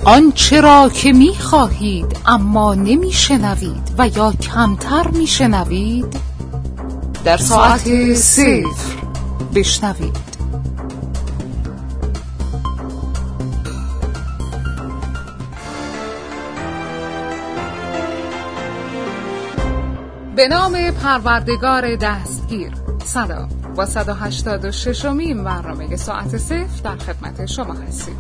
آنچه را که می‌خواهید اما نمی‌شنوید و یا کمتر می‌شنوید، در ساعت 0 بشنوید. به نام پروردگار دستگیر. سلام، با 186مین برنامه ساعت 0 در خدمت شما هستیم.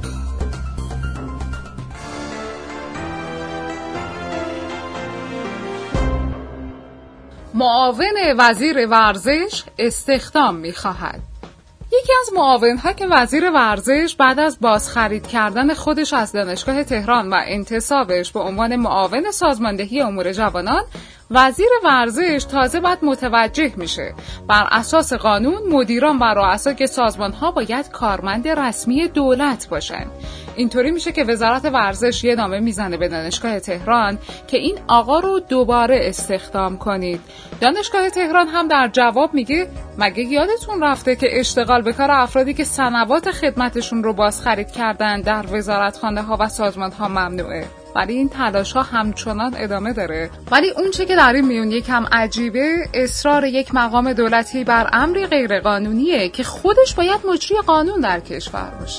معاون وزیر ورزش استخدام می‌خواهد. یکی از معاون‌ها که وزیر ورزش بعد از بازخرید کردن خودش از دانشگاه تهران و انتصابش به عنوان معاون سازماندهی امور جوانان، وزیر ورزش تازه بعد متوجه میشه بر اساس قانون مدیران و رؤسای سازمان‌ها باید کارمند رسمی دولت باشن. اینطوری میشه که وزارت ورزش یه نامه میزنه به دانشگاه تهران که این آقا رو دوباره استخدام کنید. دانشگاه تهران هم در جواب میگه مگه یادتون رفته که اشتغال به کار افرادی که سنوات خدمتشون رو بازخرید کردن در وزارتخانه‌ها و سازمان‌ها ممنوعه؟ ولی این تلاش‌ها همچنان ادامه داره. ولی اون چه که در این میون یکم عجیبه، اصرار یک مقام دولتی بر امری غیرقانونیه که خودش باید مجری قانون در کشور باشه.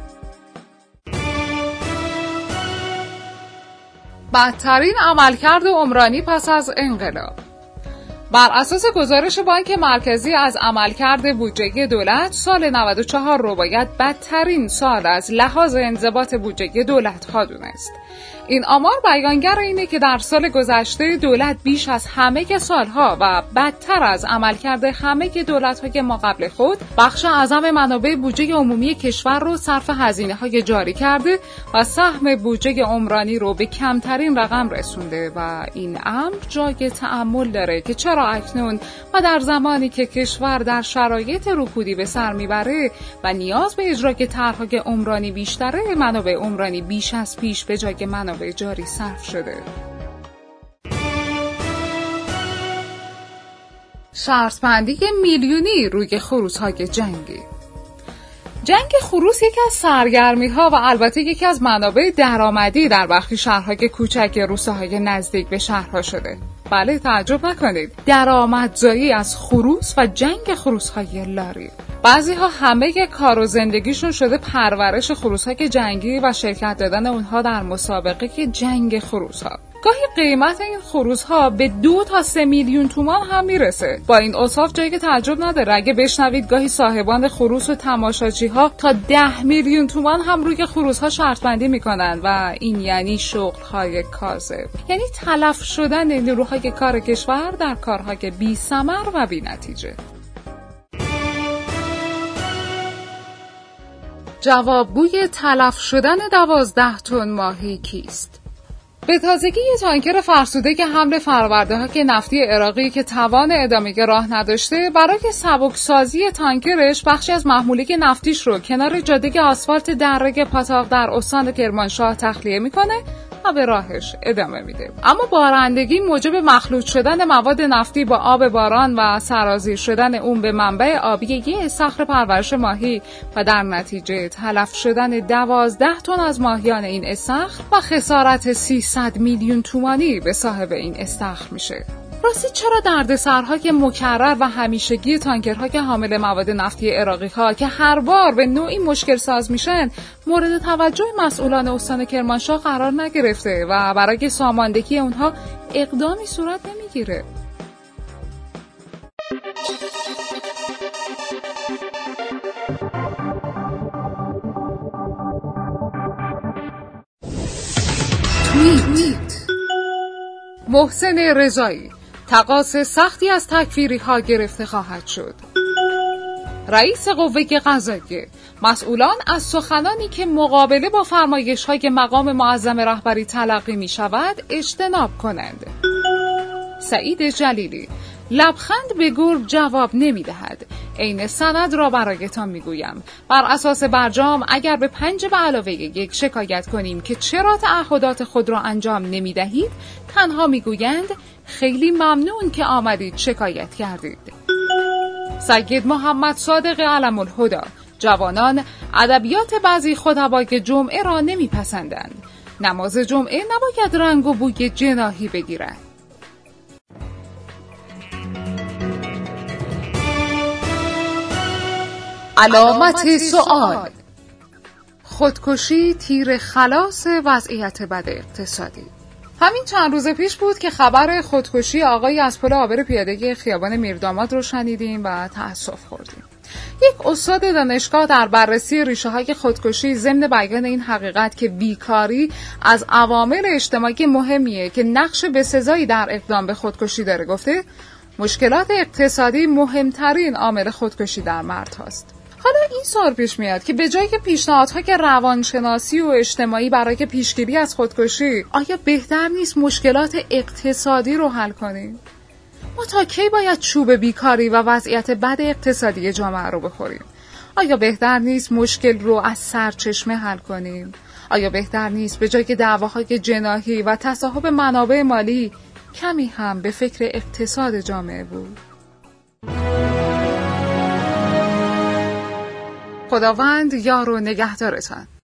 بدترین عملکرد عمرانی پس از انقلاب. بر اساس گزارش بانک مرکزی از عملکرد بودجه دولت، سال 94 رو باید بدترین سال از لحاظ انضباط بودجه دولت ها دونست. این آمار بیانگر اینه که در سال گذشته دولت بیش از همه سالها و بدتر از عملکرد همه دولت‌های ما قبل خود بخش اعظم منابع بودجه عمومی کشور رو صرف هزینه‌های جاری کرده و سهم بودجه عمرانی رو به کمترین رقم رسونده و این امر جای تأمل داره که چرا اکنون و در زمانی که کشور در شرایط رکودی به سر میبره و نیاز به اجرای طرح‌های عمرانی بیشتره، منابع عمرانی بیش از پیش به جای منابع جاری صرف شده. شرط‌بندی میلیونی روی خروس‌های جنگی. جنگ خروس یکی از سرگرمی‌ها و البته یکی از منابع درآمدی در برخی شهرهای کوچک روستاهای نزدیک به شهرها شده. بله، تعجب نکنید، درآمدزایی از خروس و جنگ خروس‌های لاری. بعضی‌ها همه کار و زندگیشون شده پرورش خروس‌های جنگی و شرکت دادن اونها در مسابقه جنگ خروس‌ها. گاهی قیمت این خروس‌ها به 2 تا 3 میلیون تومان هم میرسه. با این اوصاف جایی که تعجب نداره اگه بشنوید گاهی صاحبان خروس و تماشاچی‌ها تا 10 میلیون تومان هم روی خروس‌ها شرط بندی میکنن و این یعنی شغل‌های کاذب، یعنی تلف شدن نیروهای کار کشور در کارهای بی ثمر و بی نتیجه. جوابگوی تلف شدن 12 تن ماهی کیست؟ به تازگی یه تانکر فرسوده که حمل فرورده‌های نفتی عراقی که توان ادامه راه نداشته، برای سبکسازی تانکرش بخشی از محموله نفتیش رو کنار جاده آسفالت دره پاتاق در استان کرمانشاه تخلیه میکنه و به راهش ادامه میده. اما بارندگی موجب مخلوط شدن مواد نفتی با آب باران و سرازیر شدن اون به منبع آبی یه استخر پرورش ماهی و در نتیجه تلف شدن 12 تن از ماهیان این استخر و خسارت 300 میلیون تومانی به صاحب این استخر میشه. راستی چرا دردسرهای مکرر و همیشگی تانکرهای حامل مواد نفتی عراقی‌ها که هر بار به نوعی مشکل ساز میشن مورد توجه مسئولان استان کرمانشاه قرار نگرفته و برای ساماندهی اونها اقدامی صورت نمیگیره؟ توییت محسن رضایی: تقاص سختی از تکفیری‌ها گرفته خواهد شد. رئیس قوه قضاییه: مسئولان از سخنانی که مقابله با فرمایش‌های مقام معظم رهبری تلقی می‌شود اجتناب کنند. سعید جلیلی: لبخند به گرگ جواب نمی‌دهد. عین سند را برایتان میگویم. بر اساس برجام اگر به 5+1 شکایت کنیم که چرا تعهدات خود را انجام نمی‌دهید، تنها میگویند خیلی ممنون که آمدید شکایت کردید. سید محمد صادق علم‌الهدی: جوانان ادبیات بعضی خطبای جمعه را نمیپسندند. نماز جمعه نباید رنگ و بوی جناحی بگیرد. علامت سوال: خودکشی تیر خلاص وضعیت بد اقتصادی. همین چند روز پیش بود که خبر خودکشی آقایی از پل عابر پیادگی خیابان میرداماد رو شنیدیم و تأسف خوردیم. یک استاد دانشگاه در بررسی ریشه‌های خودکشی ضمن بیان این حقیقت که بیکاری از عوامل اجتماعی مهمیه که نقش بسزایی در اقدام به خودکشی داره گفته مشکلات اقتصادی مهمترین عامل خودکشی در مرد هاست. حالا این سوال پیش میاد که به جای که پیشنهادها که روانشناسی و اجتماعی برای پیشگیری از خودکشی، آیا بهتر نیست مشکلات اقتصادی رو حل کنیم؟ ما تا کی باید چوب بیکاری و وضعیت بد اقتصادی جامعه رو بخوریم؟ آیا بهتر نیست مشکل رو از سرچشمه حل کنیم؟ آیا بهتر نیست به جای که دعواهای جناحی و تصاحب منابع مالی کمی هم به فکر اقتصاد جامعه بود؟ خداوند یار و نگهدارتان.